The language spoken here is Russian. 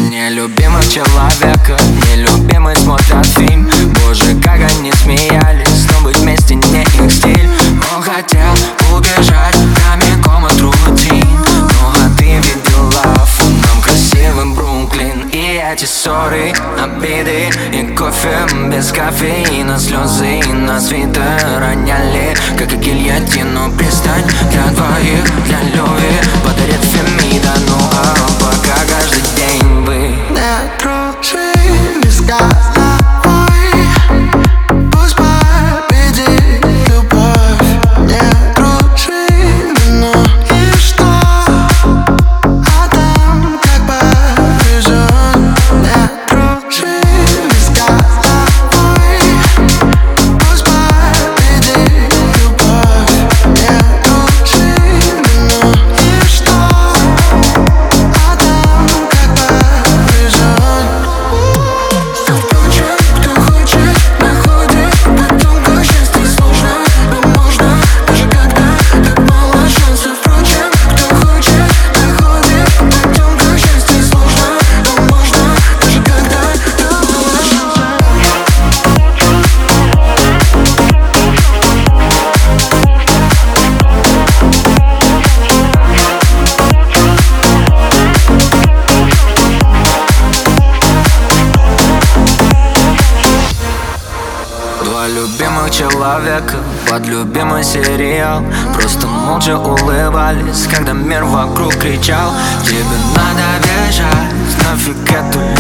Нелюбимых человека, нелюбимый смотрят фильм. Боже, как они смеялись, но быть вместе не их стиль. Он хотел убежать прямиком от рутин. Ну а ты видела в нам красивым Бруклин. И эти ссоры, обиды и кофе без кофеина. Слезы на свитер роняли, как и гильотину. Пристань для двоих, для любви подарит Фемида. Ну а пока каждый день вы не дружи без головой. Пусть победит любовь. Не дружи, ну и что? А там как повезет. Не дружи без головой. Пусть победит любовь. Не дружи, ну и что? А там как повезет. Впрочем, кто хочет, находит. Потом счастье сложно, но можно. Даже когда так мало шансов. Впрочем, кто хочет, находит. Потом счастье сложно, но можно. Даже когда так мало шансов. Два любимых человека под любимый сериал. Просто молча улыбались, когда мир вокруг кричал: тебе надо бежать, нафиг эту